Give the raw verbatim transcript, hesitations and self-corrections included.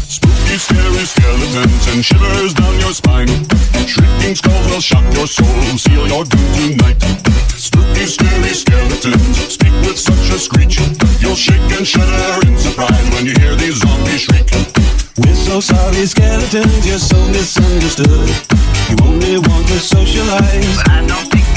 Spooky, scary skeletons and shivers down your spine. Shrieking skulls will shock your soul, seal your doom tonight. Spooky, scary skeletons speak with such a screech. You'll shake and shudder in surprise when you hear these zombies shriek. We're so sorry, skeletons, you're so misunderstood. You only want to socialize, but I don't think